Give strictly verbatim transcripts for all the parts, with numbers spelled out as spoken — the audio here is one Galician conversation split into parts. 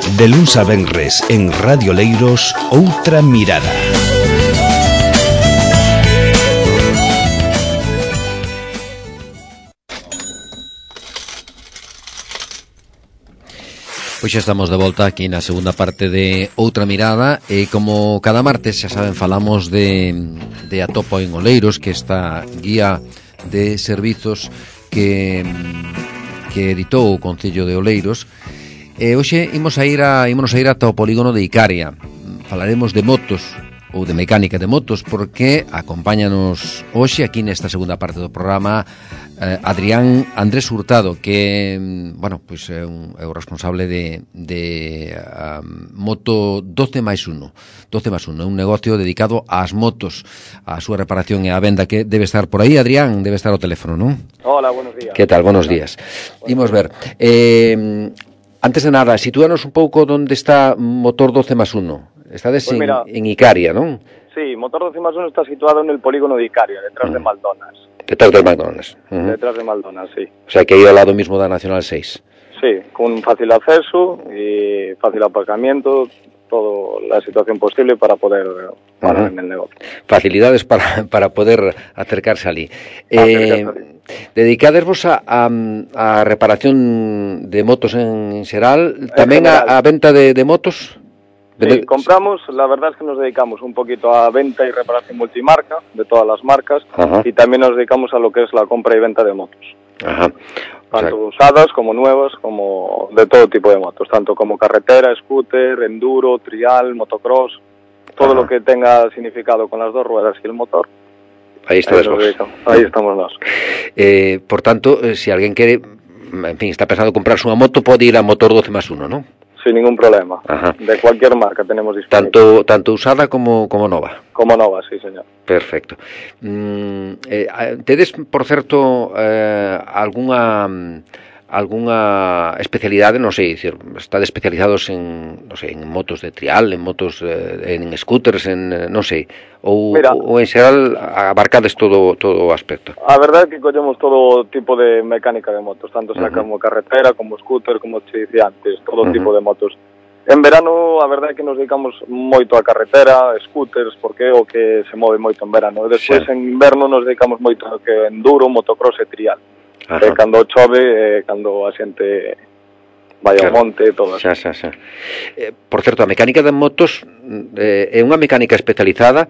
De luns a venres en Radio Leiros, Outra Mirada. Pois xa estamos de volta aquí na segunda parte de Outra Mirada e como cada martes, xa saben, falamos de, de Atopo en Oleiros, que esta guía de servizos que, que editou o Concello de Oleiros. E hoxe imos a ir a, imos a ir ata o polígono de Icaria. Falaremos de motos ou de mecánica de motos, porque acompáñanos hoxe aquí nesta segunda parte do programa eh, Adrián Andrés Hurtado, que, bueno, pois é, un, é o responsable de, de um, Moto doce máis uno. doce máis uno, é un negocio dedicado ás motos, a súa reparación e a venda, que debe estar por aí. Adrián, debe estar ao teléfono, non? Hola, buenos días. Que tal? Buenos días. Imos ver. Eh, antes de nada, sitúanos un pouco onde está Motor doce máis uno. Estades pues mira, en, en Icaria, non? Sí, Motor doce máis uno está situado en el polígono de Icaria, detrás uh-huh. de Maldonas. Detrás de Maldonas. Uh-huh. Detrás de Maldonas, sí. O sea, que aí ao lado mismo da Nacional seis. Sí, con fácil acceso y fácil aparcamiento, toda la situación posible para poder parar uh-huh. en el negocio. Facilidades para, para poder acercarse ali. Eh, dedicadesvos a, a, a reparación de motos en xeral, tamén a, a venta de, de motos? Sí, compramos, la verdad es que nos dedicamos un poquito a venta y reparación multimarca de todas las marcas. Ajá. Y también nos dedicamos a lo que es la compra y venta de motos. Ajá. Tanto o sea, usadas como nuevas, como de todo tipo de motos, tanto como carretera, scooter, enduro, trial, motocross, todo Ajá. lo que tenga significado con las dos ruedas y el motor. Ahí, está ahí, ahí estamos nós. Eh, por tanto, eh, si alguén quere, en fin, está pensando comprarse unha moto, pode ir a Motor doce máis uno, non? Sin ningún problema. Ajá. De cualquier marca tenemos disponible. Tanto tanto usada como como nova. Como nova, sí, señor. Perfecto. Mm, eh, tedes, por certo, eh, algunha algunha especialidade, non sei, dicir, está especializados en, non sei, en motos de trial, en motos eh, en scooters, en non sei, ou Mira, ou en xeral abarcades todo todo o aspecto. A verdade é que collemos todo tipo de mecánica de motos, tanto sea uh-huh. como carretera, como scooter, como te dicía antes, todo uh-huh. tipo de motos. En verano, a verdade é que nos dedicamos moito a carretera, scooters, porque é o que se move moito en verano. E despois, sí. en inverno, nos dedicamos moito a que enduro, motocross e trial. Eh, cando chove, eh, cando a xente vai ao claro. monte, todo xa, xa, xa. Eh, por certo, a mecánica de motos eh, é unha mecánica especializada,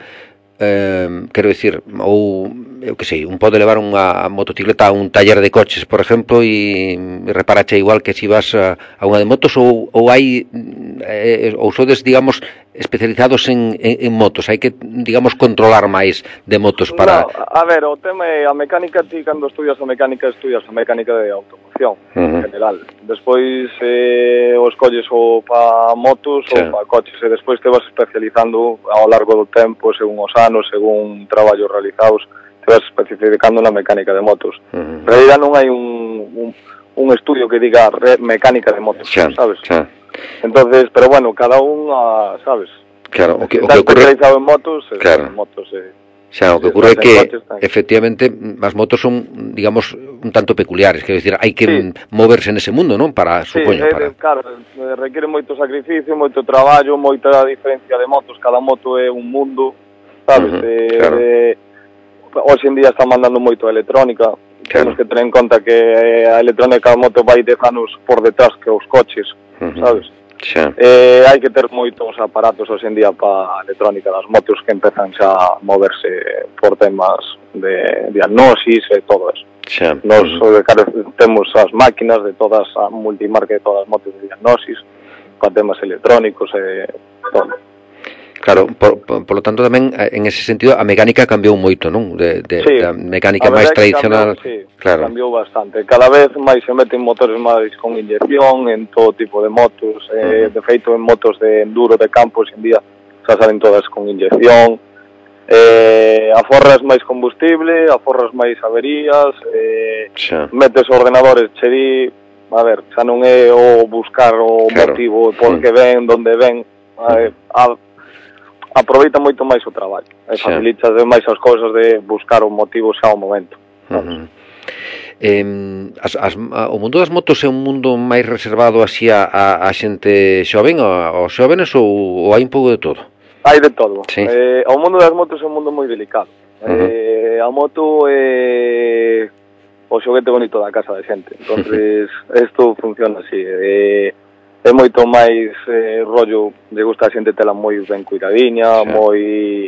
eh, quero dicir, ou eu que sei, un pode levar unha motocicleta a un taller de coches, por exemplo, e reparache igual que si vas a, a unha de motos, ou, ou hai eh, ou sodes, digamos, especializados en, en, en motos, hai que, digamos, controlar máis de motos para... No, a ver, o tema é a mecánica, ti cando estudias a mecánica, estudias a mecánica de automoción, uh-huh. en general. Despois eh, os colles ou pa motos sí. ou pa coches, e despois te vas especializando ao largo do tempo, según os anos, según traballos realizados, te vas especificando na mecánica de motos. Uh-huh. En realidad non hai un, un, un estudio que diga re, mecánica de motos, sí. sabes? Sí. Entonces, pero bueno, cada un, uh, sabes? Claro, o que, o está que ocurre... especializado en motos, claro. en motos eh, xa, o que ocurre é que, coches, efectivamente, as motos son, digamos, un tanto peculiares, quero dicir, hai que sí. moverse nese mundo, non? Para, sí, supoño, eh, para... claro, requiere moito sacrificio, moito traballo, moita diferencia de motos, cada moto é un mundo, sabes? Uh-huh, eh, claro. eh, hoxe en día está mandando moito a electrónica, claro. Temos que tener en conta que a electrónica da moto vai dez anos por detrás que os coches, uh-huh. sabes? Xa. Eh, hai que ter moitos aparatos hoxe en día para a electrónica das motos que empezan xa a moverse por temas de diagnosis e todo eso. Xa. Nos uh-huh. temos as máquinas de todas, a multimarca de todas as motos de diagnosis, para temas electrónicos e todo. Claro, por, por, por lo tanto tamén en ese sentido a mecánica cambiou moito, non? De, de, sí, da mecánica máis tradicional, cambiou, sí, claro. cambiou bastante. Cada vez máis se meten motores máis con inyección en todo tipo de motos, eh, uh-huh. de feito en motos de enduro de campo hoxe en día xa salen todas con inyección. Eh, aforras máis combustible, aforras máis averías, eh, metes ordenadores, che di, a ver, xa non é o buscar o claro. motivo, por que ven, donde ven, eh, a aproveita moito máis o traballo e facilita máis as cousas de buscar o motivo xa ao momento. Uh-huh. Eh, as, as, o mundo das motos é un mundo máis reservado así a, a, a xente xoven, aos xóvenes, ou, ou hai un pouco de todo? Hai de todo. Sí. Eh, o mundo das motos é un mundo moi delicado. Uh -huh. eh, a moto é o xoguete bonito da casa da xente. Entonces, isto funciona así. Eh, é moito máis eh, rollo, de gusta a xente tela moi ben cuidadiña, sí. moi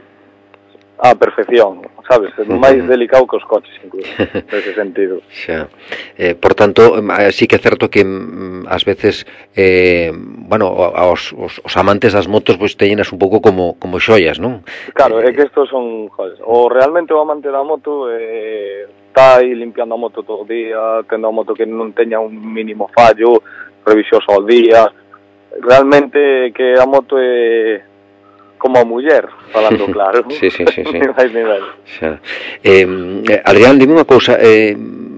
a perfección, sabes? É máis delicado que os coches, incluso, nese sentido. Xa. Eh, por tanto, sí que é certo que mm, ás veces, eh, bueno, aos, os, os amantes das motos pois teñenas un pouco como como xoias, non? Claro, eh, é que estos son, joder, o realmente o amante da moto eh, está aí limpiando a moto todo o día, tendo a moto que non teña un mínimo fallo, revisións ao día. Realmente que a moto é como a muller, falando claro. Sí, sí, sí, sí. Hai nivel. Xa. Eh, Adrián, dime unha cousa, eh,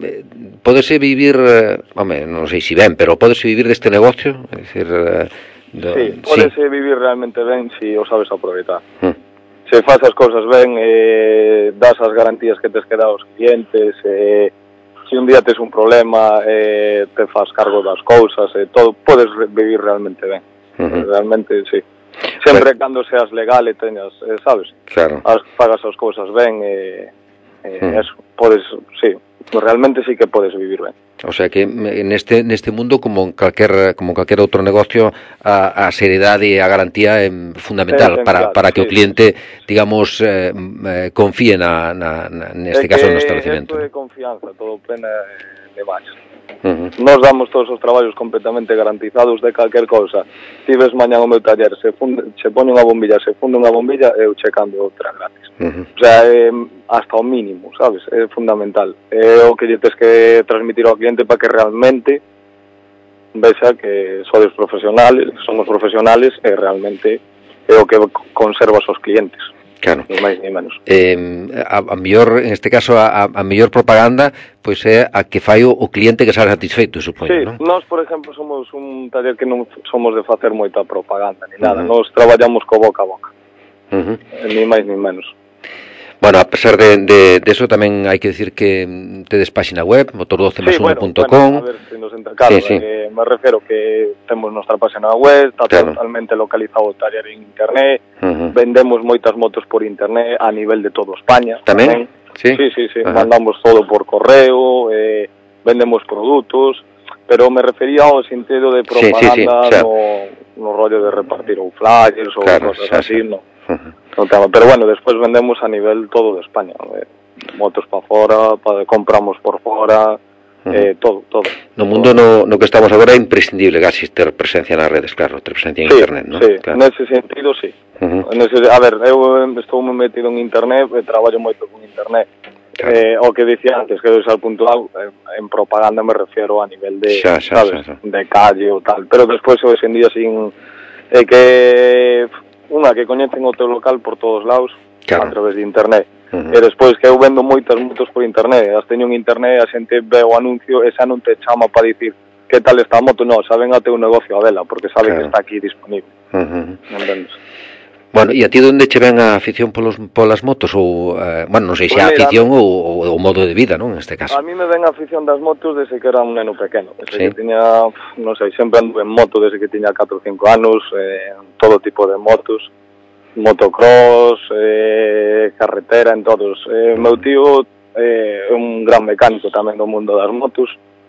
pódese vivir, eh, home, non sei se ben, pero pódese vivir deste negocio? É dicir, eh, do, sí, pódese sí. vivir realmente ben se si o sabes aproveitar. Hmm. Se faz as cousas ben, eh, das as garantías que tes que dar aos clientes, eh, se un día tes un problema, eh, te faz cargo das cousas, eh, todo, podes vivir realmente ben. Uh -huh. Realmente, sí. Sempre pues, cando seas legal e teñas, eh, sabes? Claro. As, pagas as cousas ben e eh, eh, uh-huh. eso, podes, sí, realmente sí que podes vivir ben. O sea que neste neste mundo como en calquer como en calquer outro negocio a, a seriedade e a garantía é fundamental é para para que sí. o cliente, digamos, eh, eh, confíe na, na, na neste é caso no establecemento. É confianza, todo plena de baixo. Uh-huh. Nos damos todos os traballos completamente garantizados de calquer cousa. Ti ves mañan o meu taller, se, funde, se pone unha bombilla, se funde unha bombilla, eu che cambio outra gratis. Uh-huh. O sea, é hasta o mínimo, sabes? É fundamental. É o que lle tes que transmitir ao cliente para que realmente vexa que sodes profesionales, somos profesionales e realmente é o que conservas aos clientes. Claro. Ni máis ni menos. Eh, a, a mellor, en este caso, a, a mellor propaganda pois é a que fai o, o cliente que sale satisfeito, supoño, sí, non? Nós, por exemplo, somos un taller que non somos de facer moita propaganda ni nada. Uh -huh. Nós traballamos co boca a boca. Uh -huh. Ni máis ni menos. Bueno, a pesar de, de, de eso, tamén hai que decir que tedes página web, motor doce más uno punto com. Sí, bueno, bueno, a ver si nos entra. Claro, sí, sí. Eh, me refiero que temos nuestra página web, está claro. Totalmente localizado o taller en internet, uh -huh. Vendemos moitas motos por internet a nivel de todo España. ¿Tamén? Tamén. Sí, sí, sí, sí. Uh -huh. Mandamos todo por correo, eh, vendemos produtos, pero me refería ao sentido de propaganda, sí, sí, sí. O sea, no, no rollo de repartir ou flyers ou claro, cosas xa, así, xa. No. Uh-huh. No tema. Pero bueno, despois vendemos a nivel todo de España, eh, motos para fora, pa, compramos por fora, uh-huh. eh, todo, todo. No mundo no, no que estamos agora é imprescindible casi ter presencia nas redes, claro, ter presencia en sí, internet, ¿no? Sí, claro. Nese sentido, sí. Uh-huh. Nese, a ver, eu estou moi metido en internet, e traballo moito con internet. Claro. Eh, o que dicía antes, que é puntual, eh, en propaganda me refiero a nivel de, xa, xa, sabes, xa, xa. de calle ou tal, pero despois hoxe en día sin eh, que unha que coñecen o teu local por todos lados, claro. A través de internet. Uh-huh. E despois que eu vendo moitas motos por internet, as teño en internet, a xente ve o anuncio e xa non te chama para dicir que tal está a moto, non, saben a teu negocio a vela, porque sabe claro. Que está aquí disponible. Uh-huh. Non vendes. Bueno, e a ti onde che ven a afición polos, polas motos? Ou, eh, bueno, non sei se pues a afición ou o modo de vida, non, neste caso. A mí me ven a afición das motos desde que era un neno pequeno. Desde sí. Que tiña, non sei, sempre anduve en moto desde que tiña catro ou cinco anos, eh, todo tipo de motos, motocross, eh, carretera, en todos. Eh, meu tío é eh, un gran mecánico tamén do mundo das motos,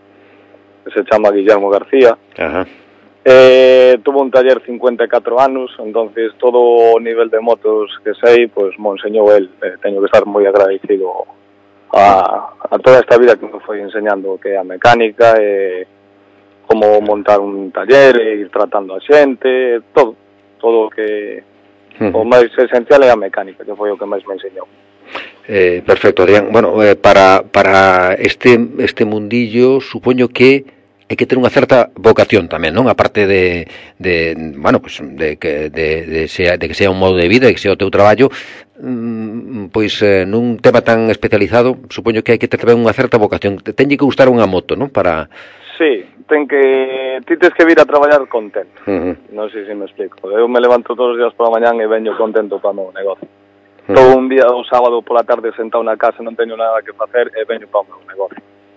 se chama Guillermo García. Ajá. Eh, tuvo un taller cincuenta e catro anos, entonces todo o nivel de motos que sei, pois pues, mo enseñou el. Eh, teño que estar moi agradecido a, a toda esta vida que me foi enseñando que é a mecánica, e como montar un taller, e ir tratando a xente, todo, todo o que uh-huh. O máis esencial é a mecánica, que foi o que máis me enseñou. Eh, perfecto, Adrián. Bueno, eh, para para este este mundillo, supoño que hai que ter unha certa vocación tamén, non? A parte de, de bueno, pues de que de, de, sea, de que sea un modo de vida, e que sea o teu traballo, mmm, pois eh, nun tema tan especializado, supoño que hai que ter tamén unha certa vocación. Tenlle que gustar unha moto, non? Para Sí, ten que ti tes que vir a traballar contento. Uh-huh. Non sei se me explico. Eu me levanto todos os días pola mañán e veño contento para o meu negocio. Uh-huh. Todo un día o sábado pola tarde sentado na casa, non teño nada que facer e veño para o meu negocio.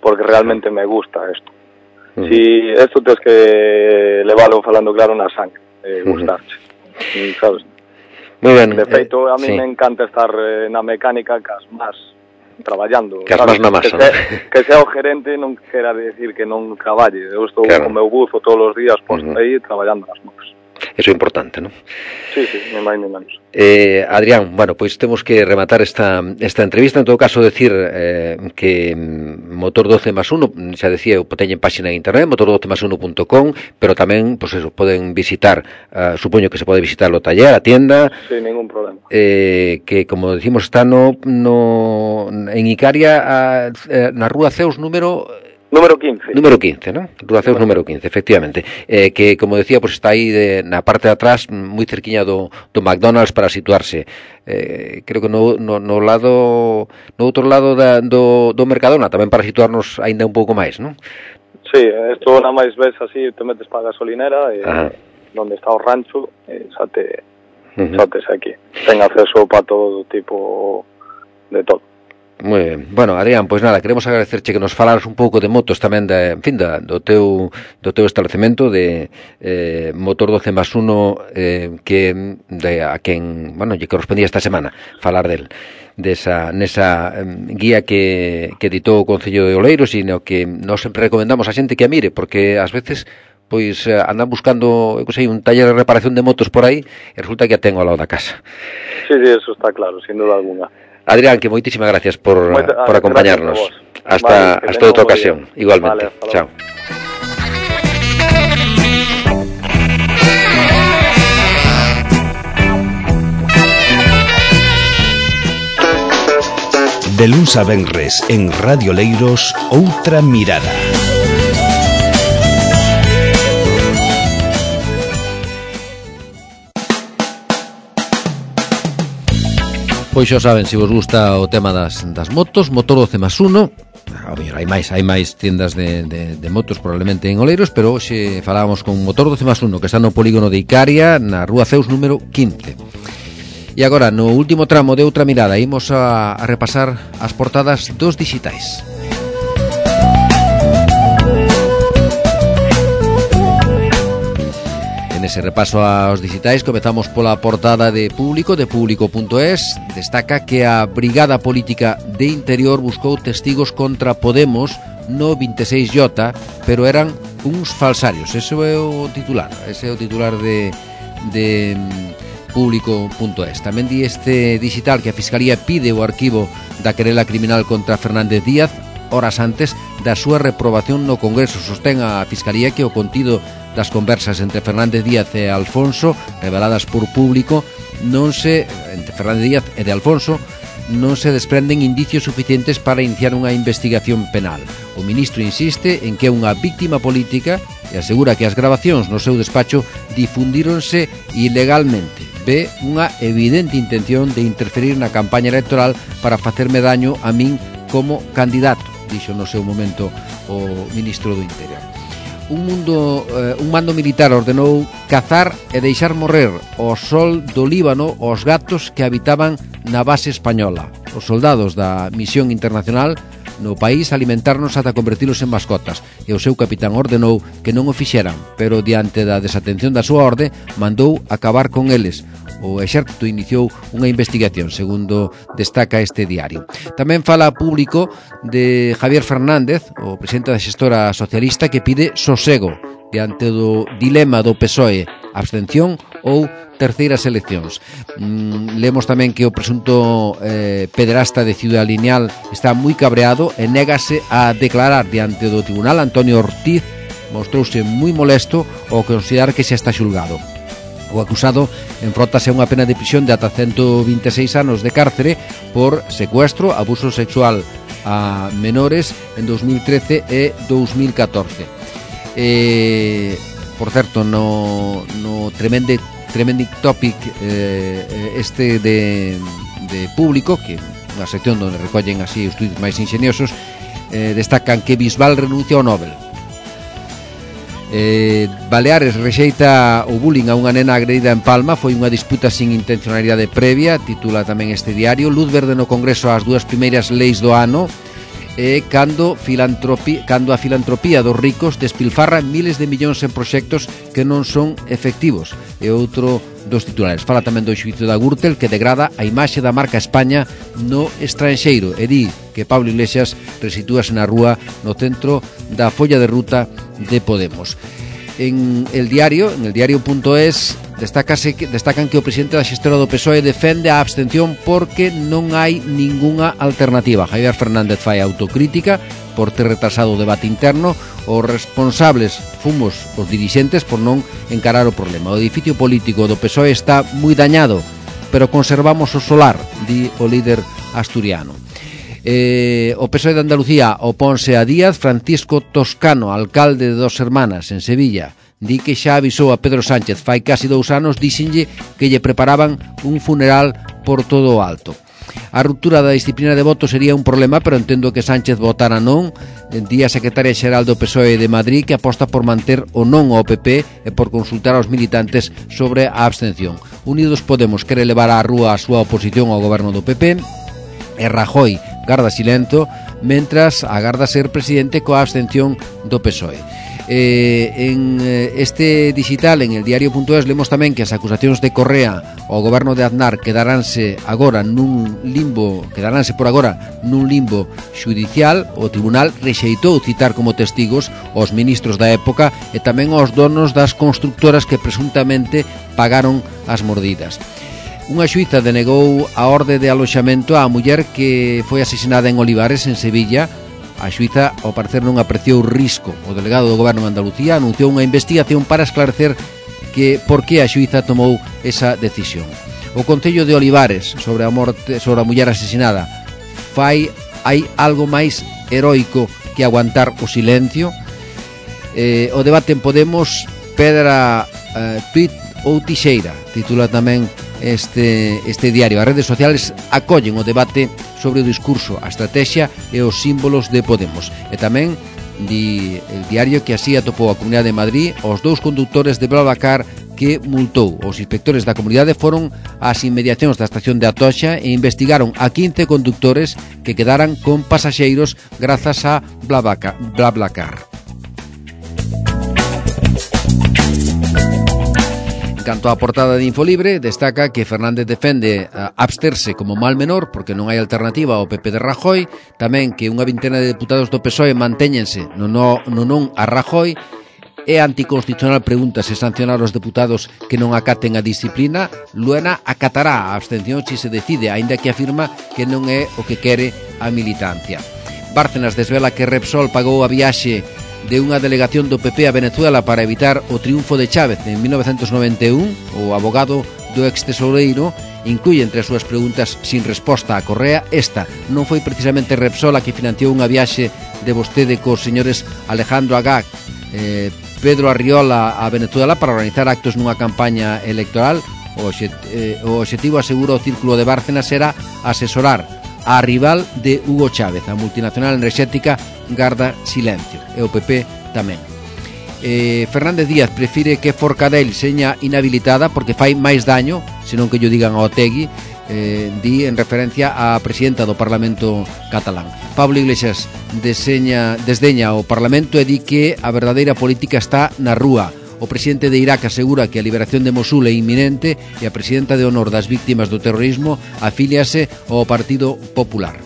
porque realmente me gusta esto. Uh-huh. Si esto tienes que levarlo falando claro na sangre, eh, gustarche, uh-huh. sabes? Muy ben. De feito, a mí eh, sí. me encanta estar eh, na mecánica cas más traballando. Cas más na masa. Que, se, que sea o gerente non quera decir que non traballe. Eu estou claro. con meu buzo todos os días posto uh-huh. aí traballando nas motos. Eso é importante, non? Sí, sí, ni máis ni menos. Eh, Adrián, bueno, pois temos que rematar esta esta entrevista. En todo caso, decir eh, que Motor doce más uno, xa decía, eu teñen páxina en internet, motor doce más uno punto com, pero tamén, pois eso, poden visitar, uh, supoño que se pode visitar o taller, a tienda. Sí, ningún problema. Eh, que, como decimos, está no, no en Icaria, a, a, na Rúa Ceus número... Número quince. Número quince, ¿no? Rúa Ceus número quince, efectivamente. Eh, que, como decía, pues está aí de, na parte de atrás, moi cerquiña do, do McDonald's para situarse. Eh, creo que no, no, no lado, no outro lado da, do, do Mercadona, tamén para situarnos aínda un pouco máis, ¿no? Sí, isto na máis ves así, te metes para a gasolinera, e eh, donde está o rancho, e xa te, uh-huh. xa tes aquí. Ten acceso para todo tipo de todo. Moi ben. Bueno, Adrián, pois nada, queremos agradecerche que nos falaras un pouco de motos tamén, de, en fin, da, do teu do teu establecemento de eh, Motor doce más uno, eh, que de, a quen, bueno, lle correspondía esta semana falar del desa nesa um, guía que, que editou o Concello de Oleiros, e no que nós sempre recomendamos a xente que a mire, porque ás veces pois eh, andan buscando, eu sei, un taller de reparación de motos por aí e resulta que a ten ao lado da casa. Sí, sí, eso está claro, sin duda alguna. Adrián, que moitísimas gracias por, Moita, por acompañarnos. Hasta, vale, hasta outra ocasión, bien. Igualmente. Vale, chao. De luns a venres en Radio Leiros, Outra Mirada. Pois xa saben, se vos gusta o tema das, das motos, Motor doce más uno, a mellor hai máis, hai máis tiendas de, de, de motos probablemente en Oleiros, pero hoxe falábamos con Motor doce más uno, que está no polígono de Icaria, na Rúa Ceus número quince. E agora, no último tramo de Outra Mirada, imos a, a repasar as portadas dos dixitais. Ese repaso aos digitais comezamos pola portada de Público, de público punto es. Destaca que a Brigada Política de Interior buscou testigos contra Podemos no vinte e seis J, pero eran uns falsarios. Ese é o titular, ese é o titular de, de público punto es. Tamén di este digital que a Fiscalía pide o arquivo da querela criminal contra Fernández Díaz horas antes da súa reprobación no Congreso. Sostén a Fiscalía que o contido das conversas entre Fernández Díaz e Alfonso, reveladas por Público, non se entre Fernández Díaz e de Alfonso, non se desprenden indicios suficientes para iniciar unha investigación penal. O ministro insiste en que é unha víctima política e asegura que as grabacións no seu despacho difundíronse ilegalmente. Ve unha evidente intención de interferir na campaña electoral para facerme daño a min como candidato, dixo no seu momento o ministro do Interior. Un mundo, eh, un mando militar ordenou cazar e deixar morrer ao sol do Líbano os gatos que habitaban na base española. Os soldados da misión internacional no país alimentarnos ata convertilos en mascotas, e o seu capitán ordenou que non o fixeran, pero diante da desatención da súa orde mandou acabar con eles. O exército iniciou unha investigación, segundo destaca este diario. Tamén fala Público de Javier Fernández, o presidente da xestora socialista, que pide sosego diante do dilema do P S O E, abstención ou terceiras eleccións. Mm, lemos tamén que o presunto eh, pederasta de Ciudad Lineal está moi cabreado e négase a declarar diante do tribunal. Antonio Ortiz mostrouse moi molesto ao considerar que xa está xulgado. O acusado enfróntase a unha pena de prisión de ata ciento vinte e seis anos de cárcere por secuestro, abuso sexual a menores en dos mil trece e dos mil catorce. Eh, por certo, no, no tremende, tremending topic eh, este de, de Público, que é unha sección onde recollen así os tweets máis ingeniosos, eh, destacan que Bisbal renuncia ao Nobel. Eh, Baleares rexeita o bullying a unha nena agredida en Palma. Foi unha disputa sin intencionalidade previa, titula tamén este diario. Luz verde no Congreso ás dúas primeiras leis do ano. e cando, filantropi, cando a filantropía dos ricos despilfarra miles de millóns en proxectos que non son efectivos. E outro dos titulares. Fala tamén do xuízo da Gürtel, que degrada a imaxe da marca España no estranxeiro, e di que Pablo Iglesias resitúase na rúa no centro da folla de ruta de Podemos. En el diario, en el diario.es, destacase, destacan que o presidente da xestora do P S O E defende a abstención porque non hai ningunha alternativa. Javier Fernández fai autocrítica por ter retrasado o debate interno. Os responsables fomos os dirixentes por non encarar o problema. O edificio político do P S O E está moi dañado, pero conservamos o solar, di o líder asturiano. Eh, o P S O E de Andalucía oponse a Díaz. Francisco Toscano, alcalde de Dos Hermanas, en Sevilla, di que xa avisou a Pedro Sánchez fai casi dous anos, díxenlle que lle preparaban un funeral por todo o alto. A ruptura da disciplina de voto sería un problema, pero entendo que Sánchez votara non. Di a secretaria xeral do P S O E de Madrid que aposta por manter o non ao P P e por consultar aos militantes sobre a abstención. Unidos Podemos quere levar á rúa a súa oposición ao goberno do P P e Rajoy garda silento mentras agarda ser presidente coa abstención do P S O E. Eh, en este digital, en el diario.es, lemos tamén que as acusacións de Correa ao goberno de Aznar quedaránse agora nun limbo, quedaránse por agora nun limbo xudicial. O tribunal rexeitou citar como testigos os ministros da época e tamén aos donos das constructoras que presuntamente pagaron as mordidas. Unha xuíza denegou a orde de aloxamento á muller que foi asesinada en Olivares, en Sevilla. A xuíza, ao parecer, non apreciou risco. O delegado do goberno de Andalucía anunciou unha investigación para esclarecer que por que a xuíza tomou esa decisión. O Concello de Olivares, sobre a morte, sobre a muller asesinada, fai hai algo máis heroico que aguantar o silencio. Eh, o debate en Podemos, pedra, eh, tuit ou tixeira, titula tamén este, este diario. As redes sociales acollen o debate sobre o discurso, a estrategia e os símbolos de Podemos. E tamén di el diario que así atopou a Comunidade de Madrid os dous condutores de BlaBlaCar que multou. Os inspectores da comunidade foron ás inmediacións da estación de Atocha e investigaron a quince conductores que quedaran con pasaxeiros grazas a BlaBlaCar. Canto á portada de Infolibre, destaca que Fernández defende uh, absterse como mal menor porque non hai alternativa ao P P de Rajoy, tamén que unha vintena de deputados do P S O E mantéñense no, no, no non a Rajoy. É anticonstitucional, pregunta se sancionar os deputados que non acaten a disciplina. Luena acatará a abstención se se decide, aínda que afirma que non é o que quere a militancia. Bárcenas desvela que Repsol pagou a viaxe de unha delegación do P P a Venezuela para evitar o triunfo de Chávez en mil novecientos noventa e un. O abogado do ex-tesoureiro incluye entre as súas preguntas sin resposta a Correa esta: non foi precisamente Repsol a que financiou unha viaxe de vostede cos señores Alejandro Agag, eh, Pedro Arriola a Venezuela para organizar actos nunha campaña electoral? O, obxet, eh, o obxectivo, asegura o Círculo de Bárcenas, era asesorar a rival de Hugo Chávez. A multinacional enerxética garda silencio e o P P tamén. eh, Fernández Díaz prefire que Forcadell seña inhabilitada porque fai máis daño senón que lle digan a Otegui, eh, di en referencia á presidenta do Parlamento catalán. Pablo Iglesias deseña, desdeña o Parlamento e di que a verdadeira política está na rúa. O presidente de Irak asegura que a liberación de Mosul é inminente e a presidenta de honor das víctimas do terrorismo afíliase ao Partido Popular.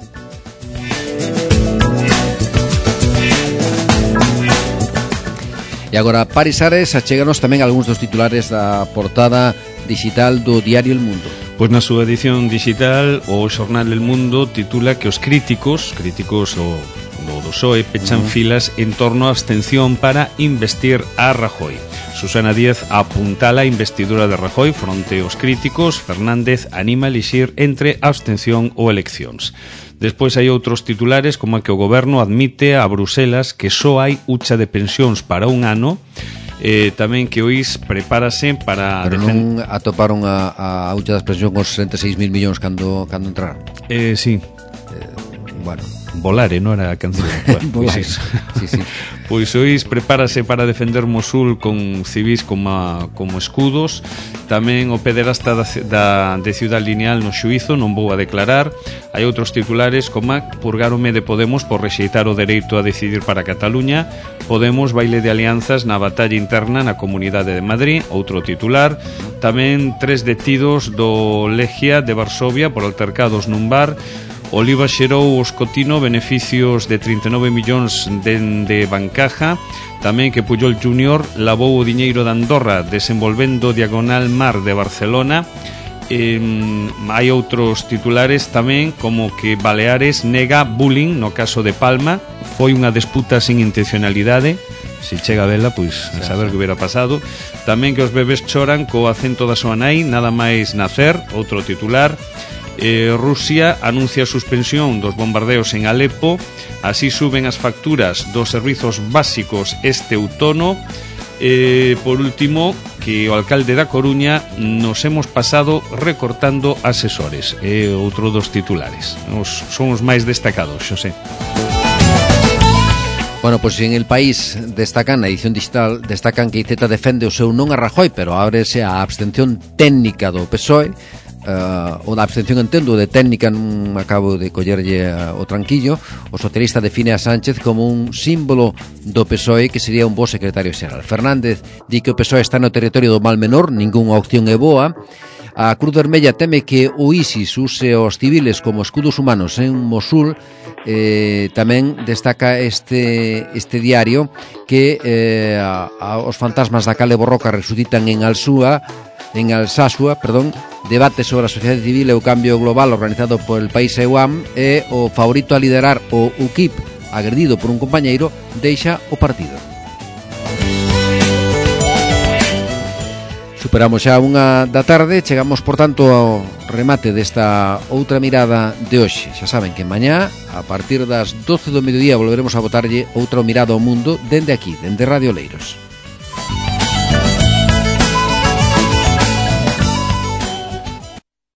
E agora, Paris Ares, achéganos tamén algúns dos titulares da portada digital do diario El Mundo. Pois na súa edición digital, o xornal El Mundo titula que os críticos, críticos o do P S O E, pechan uh-huh. filas en torno á abstención para investir a Rajoy. Susana Díaz apuntala a investidura de Rajoy fronte aos críticos. Fernández anima a elixir entre abstención ou eleccións. Despois hai outros titulares como a que o goberno admite a Bruselas que só hai hucha de pensións para un ano. Eh, tamén que o I S prepárase para... Pero defend... non atoparon a, a hucha das pensións con sesenta e seis mil millóns cando, cando entraron? Eh, sí. Eh, bueno... Volare, non era a canción. Bueno, Volare, pues sí, sí. Pois o I S prepárase para defender Mosul con civis como, como escudos. Tamén o pederasta da, da, de Ciudad Lineal no xuízo, non vou a declarar. Hai outros titulares como purgarome de Podemos por rexeitar o dereito a decidir para Cataluña. Podemos baile de alianzas na batalla interna na Comunidade de Madrid, outro titular. Tamén tres detidos do Legia de Varsovia por altercados nun bar. Oliva xerou o Escotino beneficios de trinta e nove millóns de, de Bancaja. Tamén que Puyol Júnior lavou o diñeiro de Andorra desenvolvendo Diagonal Mar de Barcelona. Eh, hai outros titulares tamén como que Baleares nega bullying no caso de Palma. Foi unha disputa sin intencionalidade. Se chega a vela, pois a saber que hubiera pasado. Tamén que os bebés choran co acento da súa nai nada máis nacer, outro titular. Eh, Rusia anuncia a suspensión dos bombardeos en Alepo. Así suben as facturas dos servizos básicos este outono. Eh, por último, que o alcalde da Coruña nos hemos pasado recortando asesores. É eh, outro dos titulares. Os, son os máis destacados, Xosé. Bueno, pois pues en El País destacan, na edición digital, destacan que Iceta defende o seu non a Rajoy, pero ábrese a abstención técnica do P S O E. Uh, unha abstención, entendo, de técnica, non acabo de collerlle uh, o tranquillo. O socialista define a Sánchez como un símbolo do P S O E que sería un bo secretario xeral. Fernández di que o P S O E está no territorio do mal menor, ningunha opción é boa. A Cruz Vermella teme que o ISIS use os civiles como escudos humanos en Mosul. Eh, tamén destaca este, este diario que eh, a, a, os fantasmas da Cale Borroca resucitan en Alsúa en Alsasua, perdón, debate sobre a sociedade civil e o cambio global organizado por el país E U A M, e o favorito a liderar o U K I P, agredido por un compañeiro, deixa o partido. Superamos xa unha da tarde, chegamos, por tanto, ao remate desta outra mirada de hoxe. Xa saben que mañá, a partir das doce do mediodía, volveremos a botarlle outra mirada ao mundo dende aquí, dende Radio Leiros.